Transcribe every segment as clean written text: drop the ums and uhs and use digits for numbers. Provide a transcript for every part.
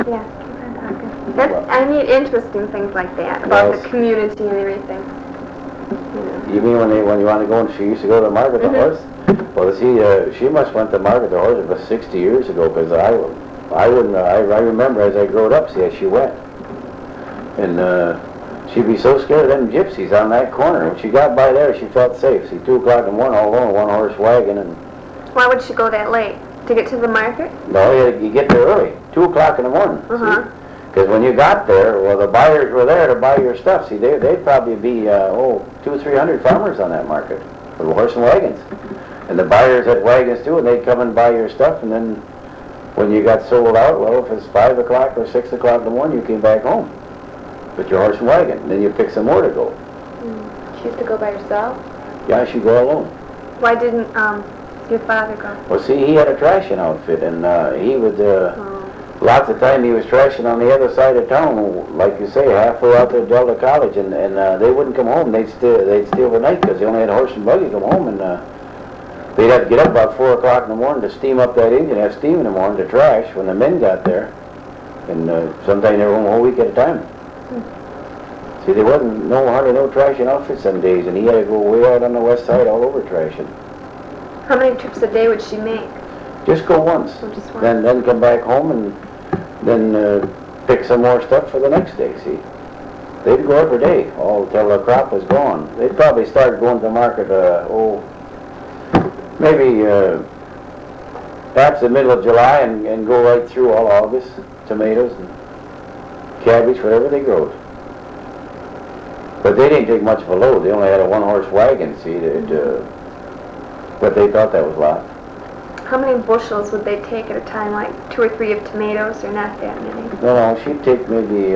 Yeah, keep on talking. I need interesting things like that, about the community and everything. You mean when you want to go, and she used to go to the market the horse? Well, see, she must went to market the horse about 60 years ago, because I remember as I growed up, see, as she went. And she'd be so scared of them gypsies on that corner. When she got by there, she felt safe. See, 2 o'clock in the morning, all alone, one horse wagon. And why would she go that late? To get to the market? No, you get there early, 2 o'clock in the morning. Because when you got there, well, the buyers were there to buy your stuff. See, they'd probably be, 200 or 300 farmers on that market with horse and wagons. And the buyers had wagons too, and they'd come and buy your stuff. And then when you got sold out, well, if it's 5 o'clock or 6 o'clock in the morning, you came back home with your horse and wagon. And then you pick some more to go. She used to go by herself? Yeah, she'd go alone. Why didn't your father go? Well, see, he had a trashing outfit, and he would, lots of time he was trashing on the other side of town, like you say, halfway out to Delta College, and they wouldn't come home. They'd stay overnight because they only had a horse and buggy come home, and they'd have to get up about 4 o'clock in the morning to steam up that engine, have steam in the morning to trash when the men got there, and sometimes they were home a whole week at a time. See, there wasn't hardly no trashing outfit some days, and he had to go way out on the west side all over trashing. How many trips a day would she make? Just go once. Oh, just once. Then come back home and then pick some more stuff for the next day, see. They'd go every day, all till the crop was gone. They'd probably start going to the market, maybe perhaps the middle of July and go right through all August, tomatoes and cabbage, whatever they growed. But they didn't take much of a load. They only had a 1-horse wagon, see. But they thought that was a lot. How many bushels would they take at a time, like 2 or 3 of tomatoes, or not that many? No, she'd take maybe,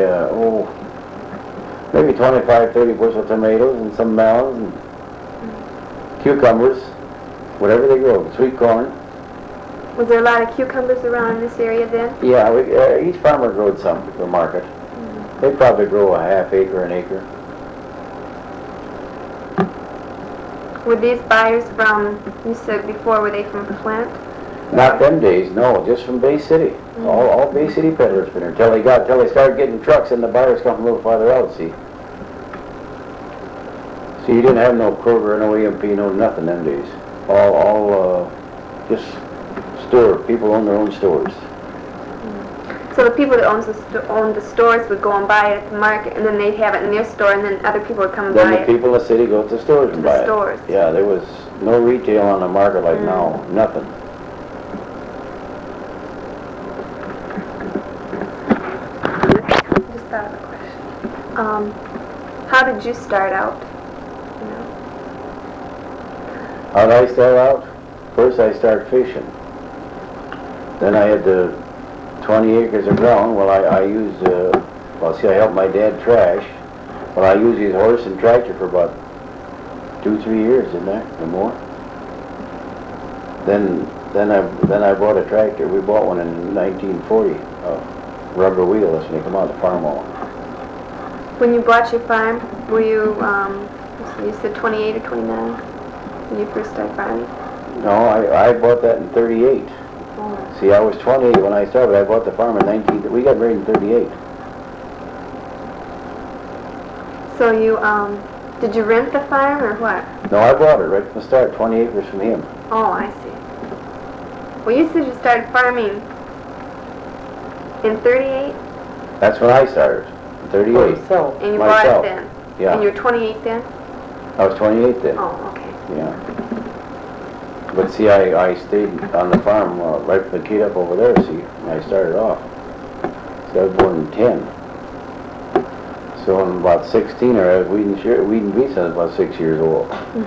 maybe 25, 30 bushels of tomatoes and some melons and cucumbers, whatever they grow, sweet corn. Was there a lot of cucumbers around in this area then? Yeah, each farmer growed some for the market. They'd probably grow a half acre, an acre. Were these buyers from, you said before, were they from Flint? Not them days, no, just from Bay City. All Bay City peddlers been here till they started getting trucks and the buyers come from a little farther out, see. See, you didn't have no Kroger, no EMP, no nothing them days. All just people own their own stores. So the people that owned the stores would go and buy it at the market, and then they'd have it in their store, and then other people would come and buy it? Then the people in the city go to the stores and buy it. stores. Yeah, there was no retail on the market like now, nothing. Just thought of a question. How did you start out? How did I start out? First I started fishing. Then I had the 20 acres of ground. Well, I used, I helped my dad trash. Well, I used his horse and tractor for about 2-3 years, didn't I? Or more. Then I bought a tractor. We bought one in 1940, rubber wheelless, when you come out of the farm hall. When you bought your farm, were you, you said 28 or 29 when you first started farming? No, I bought that in 38. See, I was 28 when I started. I bought the farm in we got married in 38. So you, did you rent the farm or what? No, I bought it right from the start, 20 acres from him. Oh, I see. Well, you said you started farming in 38? That's when I started, in 38. So, and you bought it then? Yeah. And you were 28 then? I was 28 then. Oh, okay. Yeah. But see, I stayed on the farm right from the kid up over there, see, when I started off. See, I was born in 10. So I'm about 16, or I was Wheaton Beach, I was about 6 years old.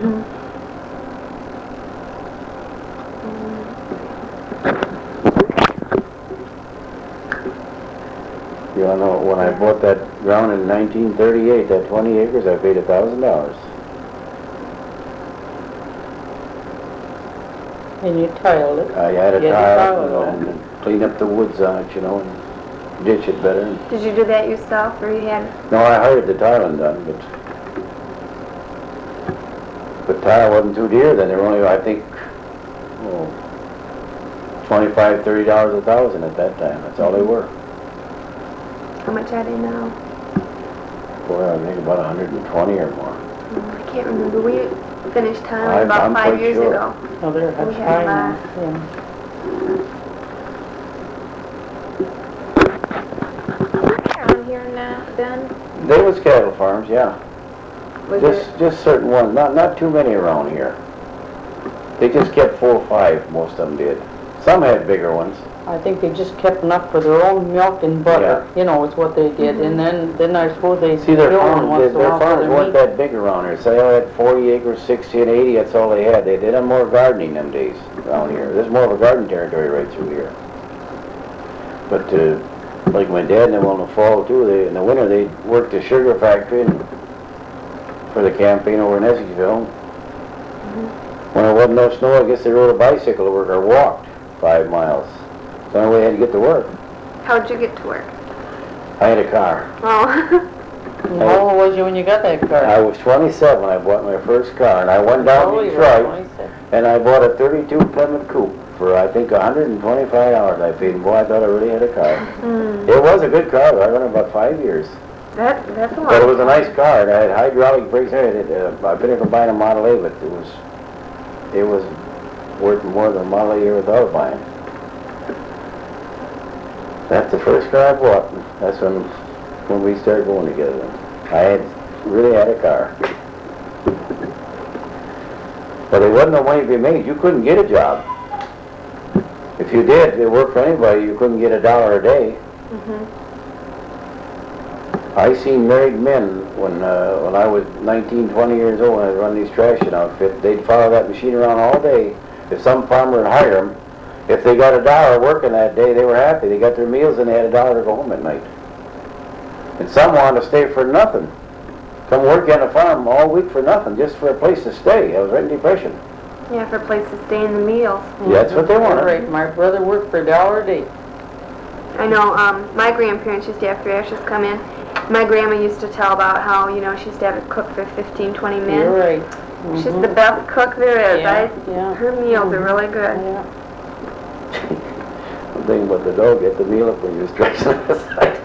You know, when I bought that ground in 1938, that 20 acres, I paid $1,000. And you tiled it? I had a tile, and clean up the woods on it, and ditch it better. Did you do that yourself, or you had? No, I hired the tiling done, but tile wasn't too dear then. They were only, I think, $25, $30 a thousand at that time. That's all they were. much are they now? Boy, I think about 120 or more. I can't remember. We finished Thailand I'm about 5 quite years sure. ago. Oh, they're We high had now, last. yeah. Around here now, then? There was cattle farms, yeah. Was Just certain ones, not too many around here. They just kept 4 or 5, most of them did. Some had bigger ones. I think they just kept enough for their own milk and butter, you know, is what they did, and then I suppose they See, their kill one farms, once in a their while for farms their weren't meat. that big around here. Say, I had 40 acres, 60 and 80, that's all they had. They did more gardening them days around here. There's more of a garden territory right through here. But, like my dad and them in the fall too, in the winter they worked the sugar factory for the campaign over in Essexville. When there wasn't no snow, I guess they rode a bicycle to work or walked 5 miles. That's the only way I had to get to work. How'd you get to work? I had a car. Oh. And how old was you when you got that car? I was 27 when I bought my first car, and I went down to Detroit, and I bought a 32 Plymouth Coupe for, I think, $125 I paid. And boy, I thought I really had a car. It was a good car, though. I ran it about 5 years. That's a lot. But it was a nice car, and I had hydraulic brakes and everything. I've been here for buying a Model A, but it was worth more than a Model A year without buying. That's the first car I bought. That's when we started going together. I really had a car. But there wasn't no money to be made. You couldn't get a job. If you did, it worked for anybody. You couldn't get $1 a day. I seen married men when I was 19, 20 years old and I'd run these trashing outfit. They'd follow that machine around all day. If some farmer would hire them, if they got $1 working that day, they were happy. They got their meals and they had $1 to go home at night. And some wanted to stay for nothing. Come work on a farm all week for nothing, just for a place to stay. I was right in depression. Yeah, for a place to stay in the meals. Yeah, that's what they wanted. Right, my brother worked for $1 a day. I know, my grandparents used to have 3 ashes come in. My grandma used to tell about how, you know, she used to have it cooked for 15, 20 men. You're right. She's the best cook there is. Yeah. Her meals are really good. Yeah. I'm thinking about the dog, get the meal up when you was dressing on the side.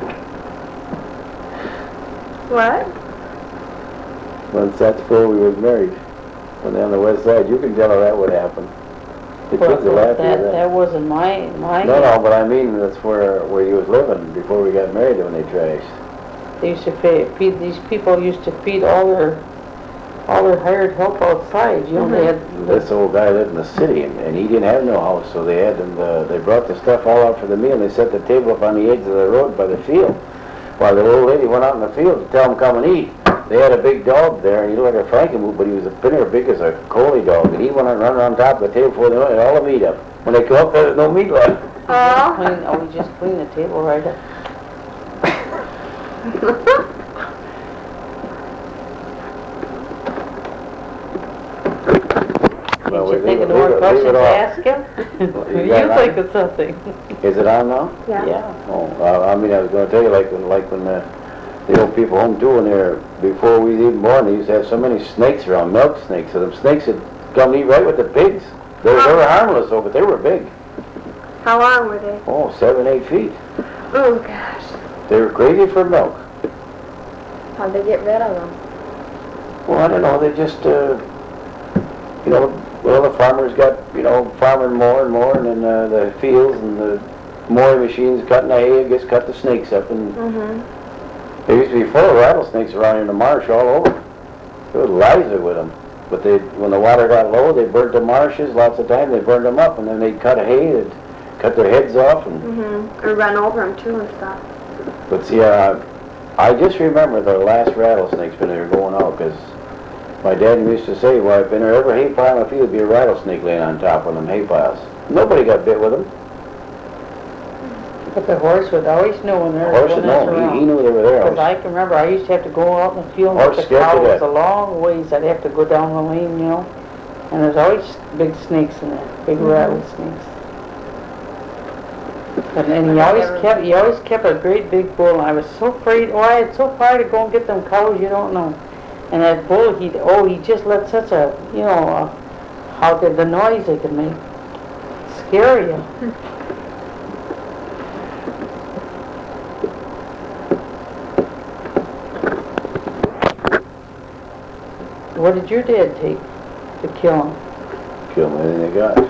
What? Once that's before we was married. When they're on the west side, you can tell her that would happen. The kids will laugh at that. That wasn't my. No, but I mean that's where you was living before we got married when they trashed. They used to feed these people used to feed all their hired help outside. You know, they had. This old guy lived in the city and he didn't have no house, so they had them. They brought the stuff all out for the meal. And they set the table up on the edge of the road by the field, while the old lady went out in the field to tell them come and eat. They had a big dog there, and he looked like a Frankenmuth, but he was a pinner big as a collie dog, and he went and run on top of the table before they went, and all the meat up. When they come up, there was no meat left. We just cleaned the table right up. Well, Did you think of more questions to ask him? You think of something. Is it on now? Yeah. Oh, I mean, I was going to tell you, like when the old people home too, when they're, before we was even born, they used to have so many snakes around, milk snakes, so them snakes would come and eat right with the pigs. They were harmless though, but they were big. How long were they? Oh, 7, 8 feet. Oh, gosh. They were crazy for milk. How'd they get rid of them? Well, I don't know, they just, well, the farmers got, farming more and more, and then the fields and the mowing machines cutting the hay, I guess, cut the snakes up, and there used to be full of rattlesnakes around in the marsh all over. There was lively with them. But when the water got low, they burnt the marshes lots of times. They burned them up, and then they'd cut hay, they'd cut their heads off. Or run over them, too, and stuff. But see, I just remember the last rattlesnakes when they were going out, because my dad used to say, well, if in every hay pile in the field, there'd be a rattlesnake laying on top of them hay piles. Nobody got bit with them. But the horse would always know when there was one around. He knew they were there. Because I can remember I used to have to go out in the field Horse with the scared to cows death. a long ways. I'd have to go down the lane, and there's always big snakes in there, big rattlesnakes. And he always kept a great big bull. I was so afraid. Oh, I had so far to go and get them cows, you don't know. And that bull, he just let such a, how the noise they could make. Scare you. What did your dad take to kill them? Kill them, anything they got.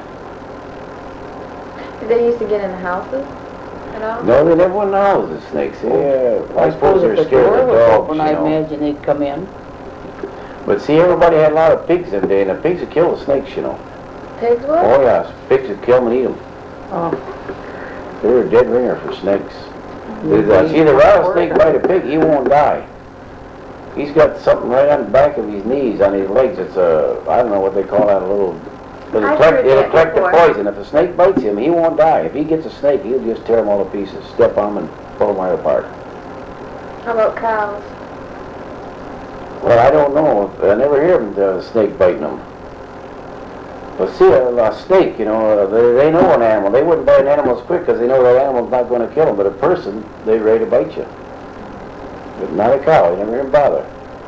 Did they used to get in the houses at all? No, they never went in the houses, snakes. Yeah, I suppose if they're the scared door of was dogs, open, you I know. imagine they'd come in. But see, everybody had a lot of pigs them day, and the pigs would kill the snakes, you know. Pigs would? Oh, yeah, pigs would kill them and eat them. Oh, They were a dead ringer for snakes. Mhm. See, the rattlesnake bite a pig, he won't die. He's got something right on the back of his knees, on his legs. It's I don't know what they call that, a little... I've heard It'll that collect the before. poison. If a snake bites him, he won't die. If he gets a snake, he'll just tear them all to pieces, step on them and pull them right apart. How about cows? Well, I don't know. I never hear of the snake biting them. But see, a snake, you know, they know an animal. They wouldn't bite an animal as quick because they know that animal's not going to kill them. But a person, they're ready to bite you. But not a cow. You never hear them bother.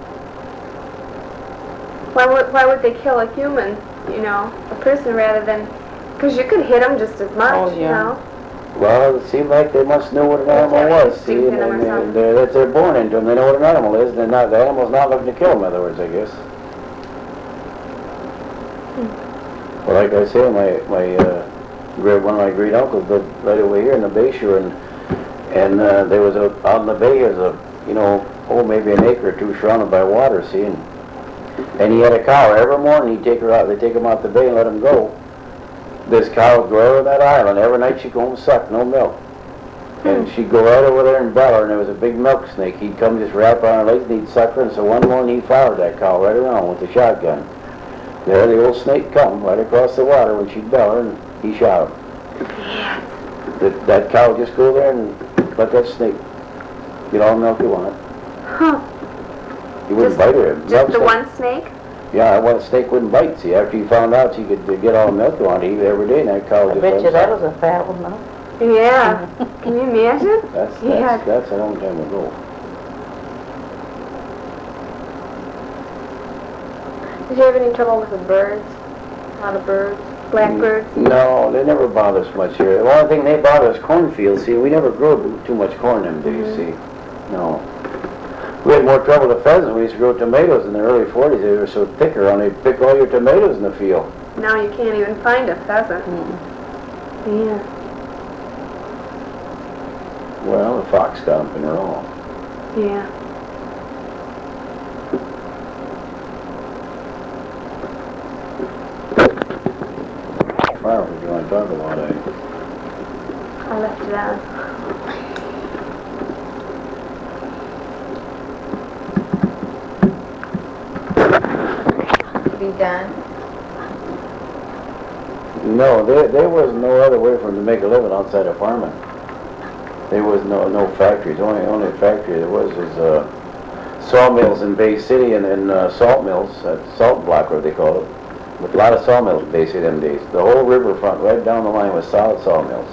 Why would they kill a human, you know, a person rather than... Because you could hit them just as much, Oh, you yeah. know? Well, it seemed like they must know what an animal have was, see, instinct in and them or something. they're born into them. They know what an animal is, and they're not, the animal's not looking to kill them, in other words, I guess. Well, like I say, one of my great uncles lived right over here in the Bayshore, and there was out in the bay, there's maybe an acre or two surrounded by water, see, and he had a cow. Every morning he'd take her out, they'd take him out the bay and let him go. This cow would go over that island. Every night she'd go home and suck, no milk. And she'd go right over there and bell her, and there was a big milk snake. He'd come just wrap around her legs and he'd suck her, and so one morning he followed that cow right around with a shotgun. There the old snake come right across the water when she'd bell her, and he shot him. That cow would just go there and let that snake get all the milk he wanted. Huh. He wouldn't Just- bite her. Just the one snake? Yeah, well, the snake wouldn't bite. See, after he found out she could get all the milk he wanted, he every day, and that cow I just bet let you him that suck. was a fat one, huh? Yeah. Can you imagine? Yeah. That's a long time ago. Did you have any trouble with the birds? A lot of birds? Blackbirds? No, they never bother us much here. The only thing they bother us cornfields. See, we never grow too much corn them days, see. No. We had more trouble with pheasants. We used to grow tomatoes in the early 40s. They were so thick around, they'd pick all your tomatoes in the field. Now you can't even find a pheasant. Yeah. Well, the fox got them in their own. Yeah. Wow, what do you want to talk about? I left it on. Be done. No, there was no other way for them to make a living outside of farming. There was no factories. Only factory there was sawmills in Bay City and salt mills, salt block, what they call it. With a lot of sawmills in Bay City them days. The whole riverfront right down the line was solid sawmills.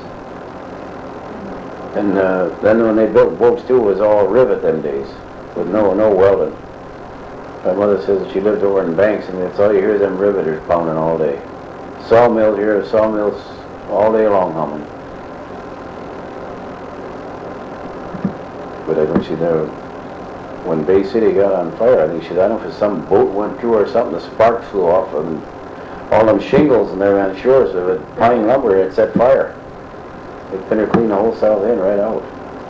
And then when they built boats too, it was all rivet them days, with no welding. My mother says that she lived over in Banks, and that's all you hear them riveters pounding all day. Sawmills here, sawmills all day long humming. But I don't see there. When Bay City got on fire, I think I don't know if some boat went through or something, the sparks flew off, and all them shingles and they were on shores of it, pine lumber had set fire. They finished clean the whole south end right out.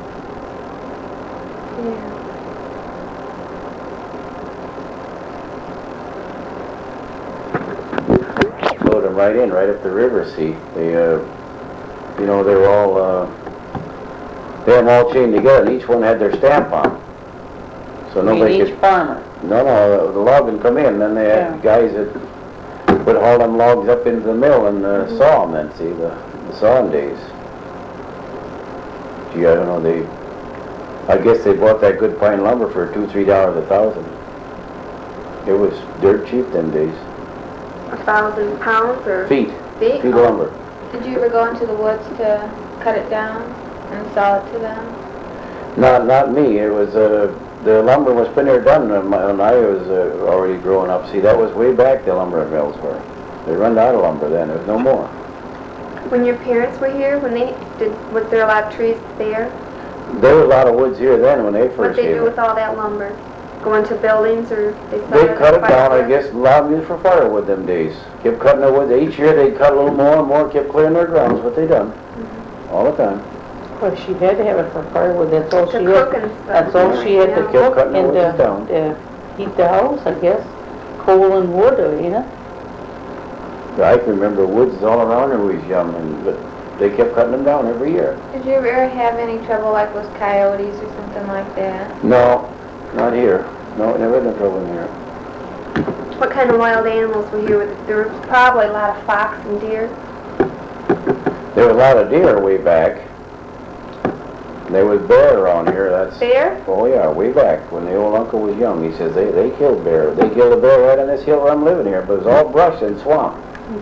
Yeah. Flowed them right in, right up the river, see. They, they were all, they had them all chained together, and each one had their stamp on. So nobody each could... farmer. No, the log would come in, then they had Yeah. guys that would haul them logs up into the mill and saw them then, see, the sawing days. Gee, I don't know, I guess they bought that good pine lumber for $2-3 a thousand. It was dirt cheap them days. 1,000 pounds or Feet feet? of lumber. Did you ever go into the woods to cut it down and sell it to them? Not me, it was, the lumber was been there done when I was already growing up. See, that was way back the lumber mills were. They run out of lumber then, there was no more. When your parents were here, was there a lot of trees there? There was a lot of woods here then when they What'd first they came. do with all that lumber? go into buildings or they sell They it cut it by down, I foot? guess, allowed me for firewood them days. Kept cutting the wood, each year they cut a little more and more, kept clearing their grounds, what they done, all the time. Well, she had to have it for firewood, that's all To she cook had. and stuff. That's all she had to Yeah. Kept cook cutting the and, wood down. heat the house, I guess. Coal and wood, you know? I can remember woods all around when we was young, but they kept cutting them down every year. Did you ever have any trouble like with coyotes or something like that? No, not here. No, never had no trouble in here. What kind of wild animals were here? There was probably a lot of fox and deer. There was a lot of deer way back. There was bear around here, that's... Bear? Oh yeah, way back, when the old uncle was young, he says they killed bear. They killed a bear right on this hill where I'm living here, but it was all brush and swamp.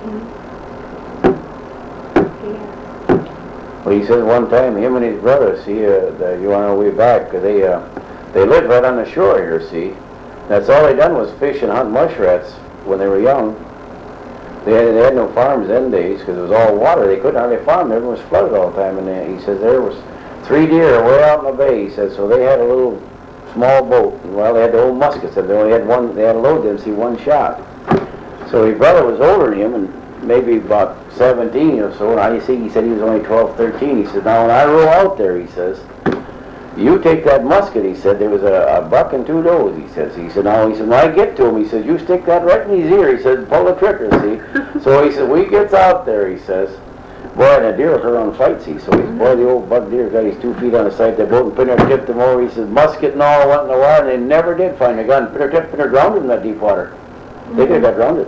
Well, he says one time, him and his brothers, you want to know way back, 'cause they lived right on the shore here, see? That's all they done was fish and hunt muskrats when they were young. They had no farms them days, because it was all water. They couldn't hardly farm, everyone was flooded all the time, and he says there was 3 deer way out in the bay, he says, so they had a little small boat, and well, they had the old muskets, and they only had one, they had to load them, see, one shot. So his brother was older than him, and maybe about 17 or so, and I see, he said he was only 12, 13. He said, now when I row out there, he says, you take that musket, he said, there was a buck and 2 does, he says. He said, now, he said, when I get to him, he says, you stick that right in his ear, he said, pull the trigger, see. So he said, we gets out there, he says, boy, and the deer were on fight, see. So he's, boy, the old buck deer got his 2 feet on the side of the boat and Pinner tipped him over. He says, musket and all went in the water, and they never did find the gun. Pinner drowned him in that deep water. They could have got drowned.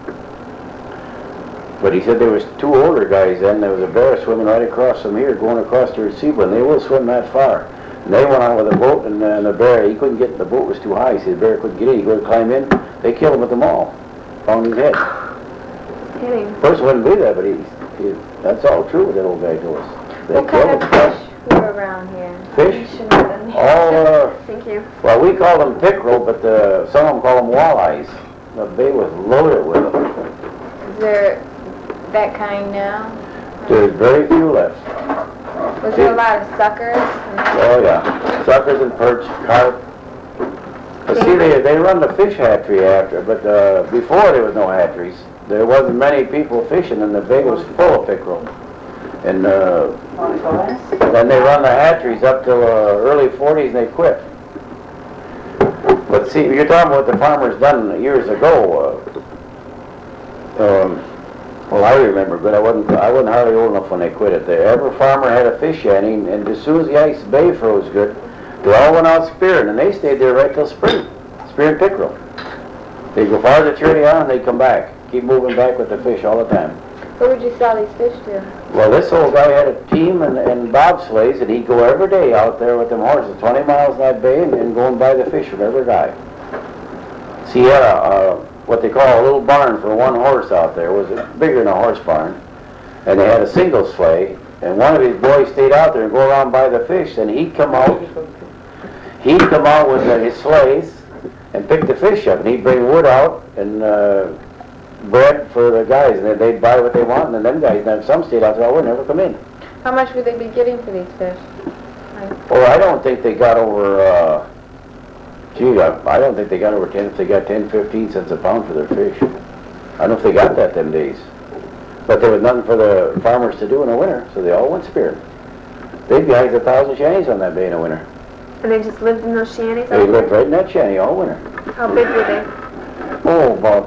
But he said there was 2 older guys then. There was a bear swimming right across from here, going across the receiver, and they will swim that far. And they went out with a boat, and the bear, he couldn't get, the boat was too high. He said the bear couldn't get in. He go to climb in. They killed him with them all. Found his head. Kidding. First wouldn't believe that, but that's all true what that old guy told us. They What kind killed of him. fish were around here? Fish? You should have been. All, Thank you. well, we called them pickerel, but some of them call them walleyes. The bay was loaded with them. Is there that kind now? There's very few left. Was there a lot of suckers? Oh, yeah. Suckers and perch, carp. But see, they run the fish hatchery after, but before there was no hatcheries. There wasn't many people fishing, and the bay was full of pickerel. And then they run the hatcheries up till early 40s, and they quit. But see, you're talking about what the farmers done years ago. Well, I remember, but I wasn't hardly old enough when they quit it. Every farmer had a fish shanty, and as soon as the ice bay froze good, they all went out spearing, and they stayed there right till spring, spearing pickerel. They'd go far as the journey on, and they'd come back, keep moving back with the fish all the time. Who would you sell these fish to? Well, this old guy had a team and bobsleighs, and he'd go every day out there with them horses, 20 miles in that bay, and go and buy the fish from every guy. See, he had what they call a little barn for one horse out there. It was bigger than a horse barn. And they had a single sleigh, and one of his boys stayed out there and go around by the fish, and he'd come out with his sleighs and pick the fish up, and he'd bring wood out and bread for the guys, and then they'd buy what they want, and then them guys, and some stayed out there, would never come in. How much would they be getting for these fish? Well, I don't think they got over, I don't think they got over 10, if they got 10, 15 cents a pound for their fish. I don't know if they got that them days. But there was nothing for the farmers to do in the winter, so they all went spearing. They'd be like 1,000 shanties on that bay in the winter. And they just lived in those shanties? They lived right in that shanty all winter. How big were they? Oh, about,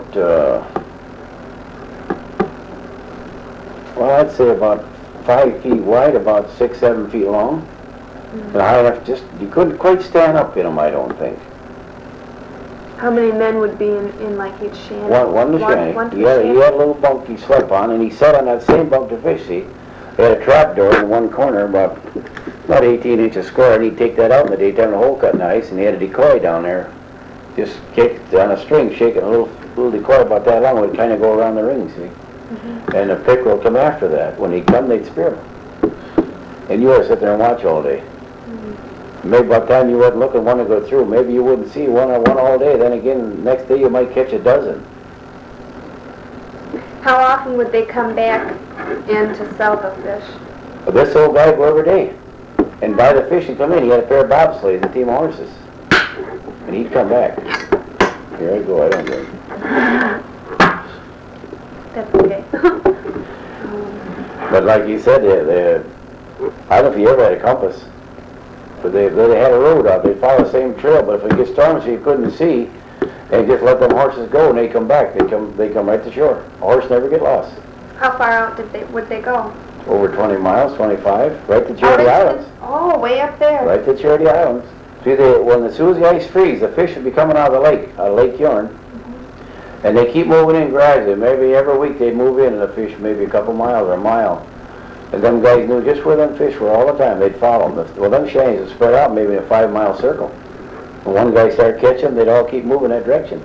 well, I'd say about 5 feet wide, about 6, 7 feet long. And high enough, just, you couldn't quite stand up in them, I don't think. How many men would be in like each shanty? One to shanty. One to He had shanty? a little bunk he slept on, and he sat on that same bunk to fish, see. They had a trap door in one corner, about 18 inches square, and he'd take that out in the daytime, the hole cut in the ice, and he had a decoy down there, just kicked on a string, shaking a little decoy about that long, would kind of go around the ring, see. And the pickerel would come after that. When he'd come, they'd spear him. And you had to sit there and watch all day. Maybe by the time you wasn't looking one to go through, maybe you wouldn't see one all day. Then again, next day you might catch a dozen. How often would they come back in to sell the fish? But this old guy would go every day and buy the fish and come in. He had a pair of bobsleighs, a team of horses. and he'd come back. Here I go, I don't drink. That's okay. But like you said, I don't know if you ever had a compass, but they had a road out. They follow the same trail, but if it gets stormy so you couldn't see, and just let them horses go and they come back, they come right to shore. A horse never get lost. How far out would they go? Over 20 miles, 25, right to Charity Islands. Oh, way up there. Right to Charity Islands. See, as soon as the ice freezes, the fish will be coming out of Lake Huron. And they keep moving in gradually. Maybe every week they move in and the fish maybe a couple miles or a mile. And them guys knew just where them fish were all the time. They'd follow them. Well, them shanties would spread out maybe in a 5-mile circle. When one guy started catching them, they'd all keep moving that direction.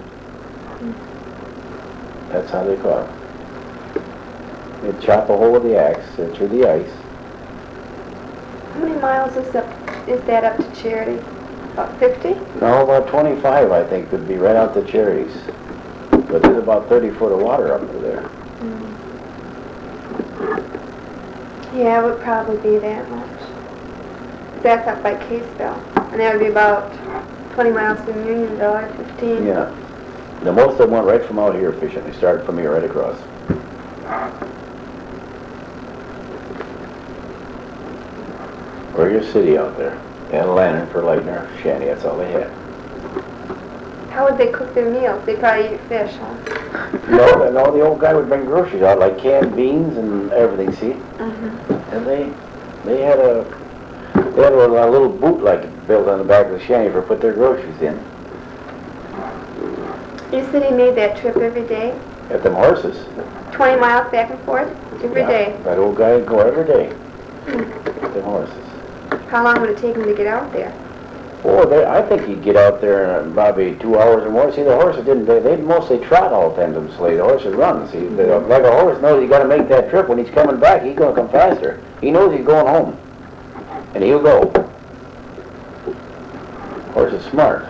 That's how they caught them. They'd chop a hole with the axe through the ice. How many miles is that up to Charity? About 50? No, about 25 I think would be right out the Cherries. But there's about 30 foot of water up to there. Yeah, it would probably be that much. That's up by Caseville. And that would be about 20 miles from Unionville, or 15. Yeah. The most of them went right from out here fishing. They started from here right across. Or your city out there. They had a lantern for lighting their shanty. That's all they had. How would they cook their meals? They probably eat fish, huh? No, the old guy would bring groceries out, like canned beans and everything, see? And they had a little boot like built on the back of the shanty for put their groceries in. You said he made that trip every day? At them horses. 20 miles back and forth? Every day? That old guy would go every day. At them horses. How long would it take him to get out there? Oh, I think he'd get out there in probably 2 hours or more. See, the horses they'd mostly trot all the time to them sleigh. The horses run, see. Like a horse knows he's got to make that trip. When he's coming back, he's going to come faster. He knows he's going home. And he'll go. Horse is smart.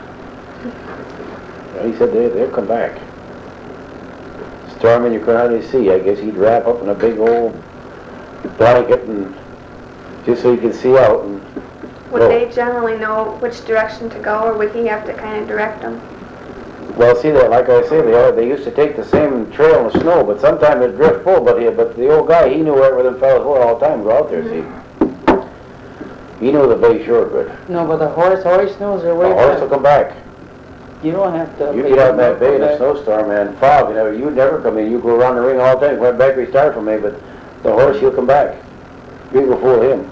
He said they'll come back. Storming you could hardly see. I guess he'd wrap up in a big old blanket and just so you could see out. And would they generally know which direction to go, or would he have to kind of direct them? Well, see, like I say, they used to take the same trail in the snow, but sometimes it'd drift full. But the old guy, he knew where them fellas were all the time. Go out there, see. He knew the bay shore good. No, but the horse always knows their way The back. horse will come back. You don't have to... You get out in that bay in a snowstorm and fog, you'd never come in. You go around the ring all the time. Went back, restart for me, but the horse, he'll come back. You go fool him.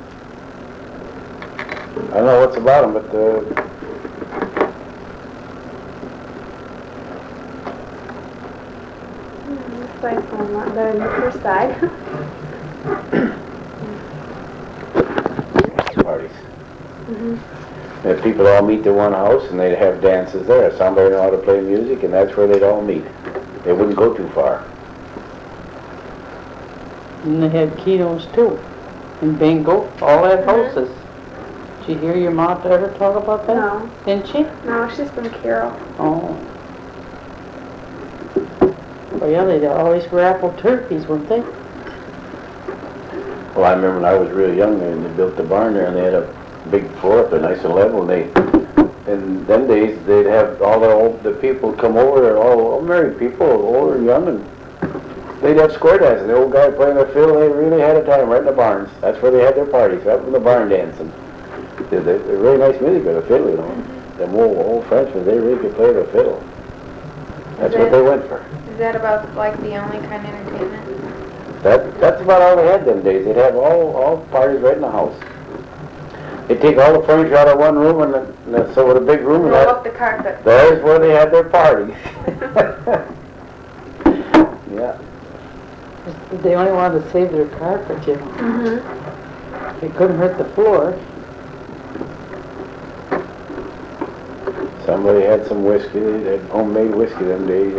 I don't know what's about him, but This side's going a lot better than the first side. parties. And people all meet to one house and they'd have dances there. Somebody know how to play music and that's where they'd all meet. They wouldn't go too far. And they had keynotes too. And bingo, all at houses. Did you hear your mom ever talk about that? No. Didn't she? No, she's from Carroll. Oh. Well, yeah, they'd always raffle turkeys, wouldn't they? Well, I remember when I was real young and they built the barn there and they had a big floor up there, nice and level, and in them days they'd have all the people come over there, all married people, old and young, and they'd have square dances. The old guy playing their fiddle, they really had a time right in the barns. That's where they had their parties, right in the barn dancing. They're really nice music with the fiddle, Them old Frenchmen, they really could play the fiddle. That's what they went for. Is that about like the only kind of entertainment? That's about all they had them days. They'd have all parties right in the house. They'd take all the furniture out of one room and so with a big room and Roll up the carpet. there's where they had their parties. Yeah. They only wanted to save their carpet, They couldn't hurt the floor. Somebody had some whiskey. They had homemade whiskey them days,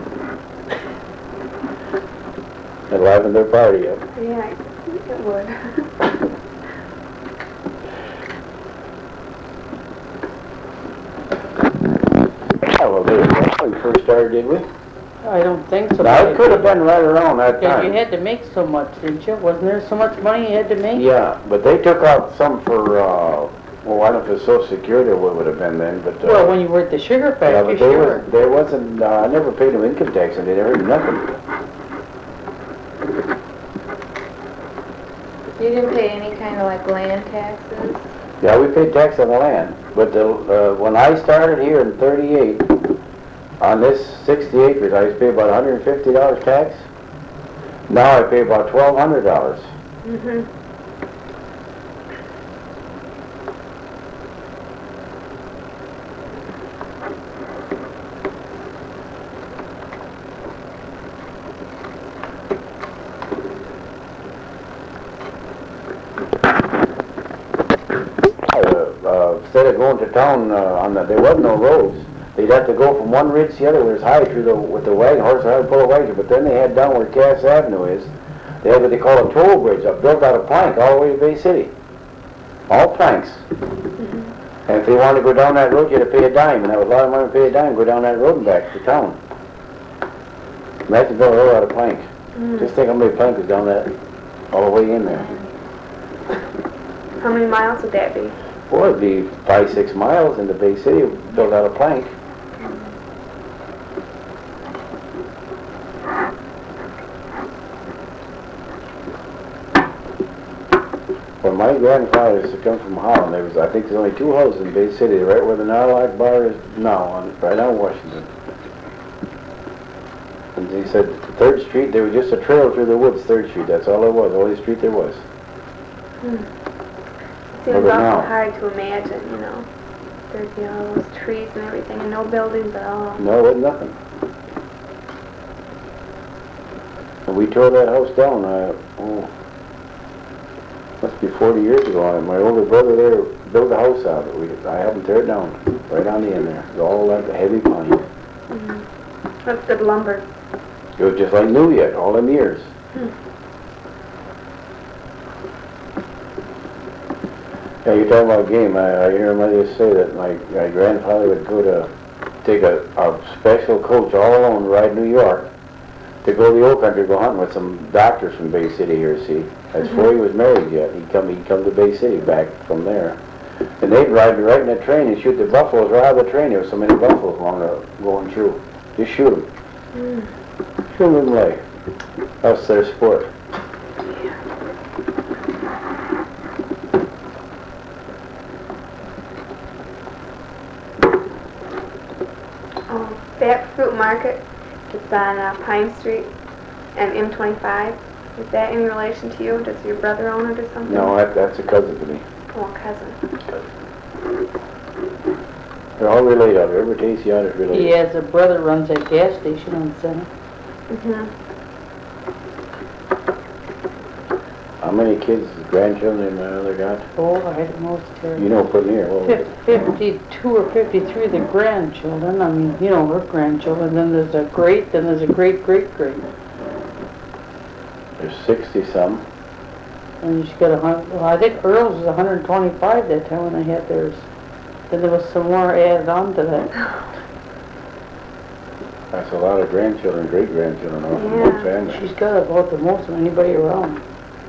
They livened their party up. Yeah, I think it would. Yeah, well, that's when we first started, did we? I don't think so. Now, it could have been right around that Because time. you had to make so much, didn't you? Wasn't there so much money you had to make? Yeah, but they took out some for Well, I don't know if it's Social Security or what would have been then, but, Well, when you were at the sugar yeah, factory, but there sure. was, there wasn't, I never paid no income tax, and they never heard nothing. You didn't pay any kind of like land taxes? Yeah, we paid tax on the land, but when I started here in 38, on this 60 acres, I used to pay about $150 tax. Now I pay about $1,200. Mhm. Instead of going to town there wasn't no roads. They'd have to go from one ridge to the other where it's high through with the wagon, horse and pull a wagon. But then they had down where Cass Avenue is, they had what they call a toll bridge, built out of plank all the way to Bay City. All planks. And if they wanted to go down that road, you had to pay a dime, and that was a lot of money to pay a dime, go down that road and back to town. Imagine building a road out of plank. Just think how many planks is down that, all the way in there. How many miles would that be? Boy, it'd be 5-6 miles into Bay City, built out of plank. When my grandfather used to come from Holland, there was, I think there's only 2 houses in Bay City, right where the Narlock Bar is now, right on Washington. And he said, 3rd Street, there was just a trail through the woods, 3rd Street, that's all there was, the only street there was. Seems Never awful know. hard to imagine, you know. There's, you know, those trees and everything and no buildings at all. No, it wasn't nothing. And we tore that house down, must be 40 years ago. And my older brother there built a house out of it. I helped him tear it down, right on the end there. It was all that heavy pine. That's good lumber. It was just like new yet, all them years. Yeah, you're talking about game. I hear my mother say that my grandfather would go to take a special coach all alone to ride New York to go to the old country, go hunting with some doctors from Bay City here, see. That's before he was married yet. He'd come to Bay City back from there. And they'd ride right in that train and shoot the buffaloes right out of the train. There were so many buffaloes going through. Just shoot them. Shoot them like. That's their sport. Back Fruit Market, it's on Pine Street and M25. Is that any relation to you? Does your brother own it or something? No, that's a cousin to me. Oh, cousin. They're all related. Every taste you is related. He has a brother runs that gas station on Center. How many kids, grandchildren, did my other got? Oh, I don't know, it's terrible. You know, putting here. What was it? 52 or 53 the grandchildren. I mean, you know, her grandchildren. Then there's a great, then there's a great-great-great. There's 60-some. And she's got well, I think Earl's was 125 that time when they had theirs. Then there was some more added on to that. That's a lot of grandchildren, great-grandchildren, all from Yeah. one family. She's got about the most of anybody around.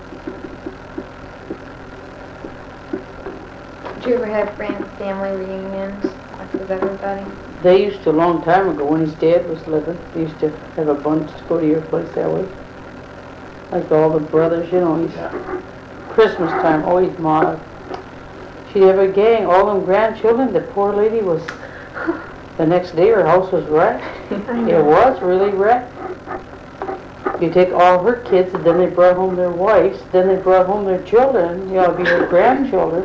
Did you ever have family reunions like with everybody? They used to a long time ago when his dad was living. They used to have a bunch to go to your place that way. Like all the brothers, you know, Christmas time, always Ma. She'd have a gang, all them grandchildren. The poor lady was, the next day her house was wrecked. It was really wrecked. You take all her kids and then they brought home their wives, then they brought home their children, you know, your grandchildren.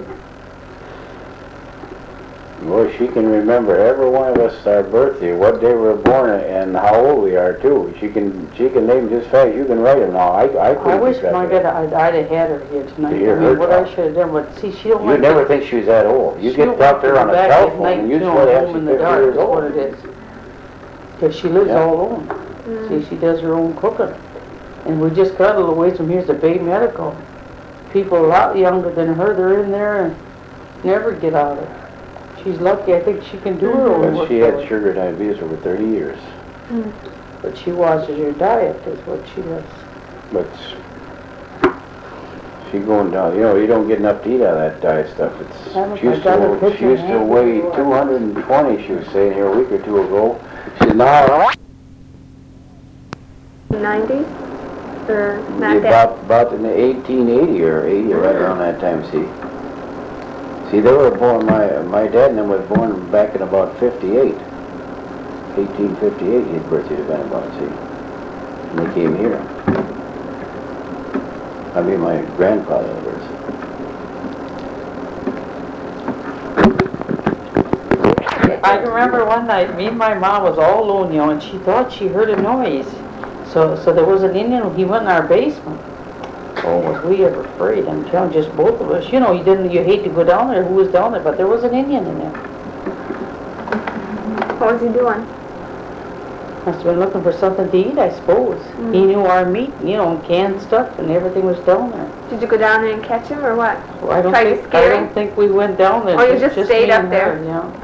Boy, she can remember every one of us our birthday, what day we were born, and how old we are too. She can name just fast. You can write them now. I wish, my God, I'd have had her here tonight. To hear I mean, her what talk. I should have done, but see, she don't You'd like never think she was that old. You she get don't talk to her on a back cell at phone, night, and you you know, swear that home she's in the 50 dark years is what old. it is. Because she lives Yeah. all alone. See, she does her own cooking. And we just got a little ways from here's the Bay Medical. People a lot younger than her, they're in there and never get out of it. She's lucky, I think she can do her own But work. she had for her. sugar diabetes over 30 years. But she watches her diet, is what she does. But She going down, you know, you don't get enough to eat out of that diet stuff. Haven't She used I got a to, she picture used to handy? weigh 220, she was saying here a week or two ago. She's now 90? Or not that? about in the 1880 or 80, right around that time, see. See, they were born, my dad and them was born back in about 58. 1858, his birthday had been about, see. And they came here. I mean, my grandfather was. I can remember one night, me and my mom was all alone, you know, and she thought she heard a noise. So there was an Indian, he went in our basement. Oh, was we ever afraid? I'm telling you, just both of us. You know, you hate to go down there, who was down there, but there was an Indian in there. What was he doing? Must have been looking for something to eat, I suppose. He knew our meat, you know, and canned stuff, and everything was down there. Did you go down there and catch him or what? Well, I Tried to don't scare him? think we went down there. Oh, you just stayed me up and there? her, yeah.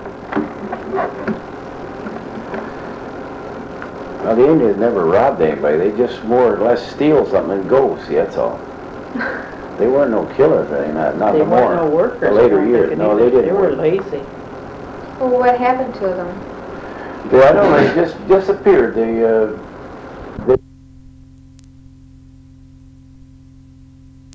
Now, the Indians never robbed anybody. They just more or less steal something and go, see, that's all. They weren't no killers, not They no more. weren't no workers. The I later don't years, think no, either. they didn't They were work. lazy. Well, what happened to them? They, I don't know, they just disappeared. They,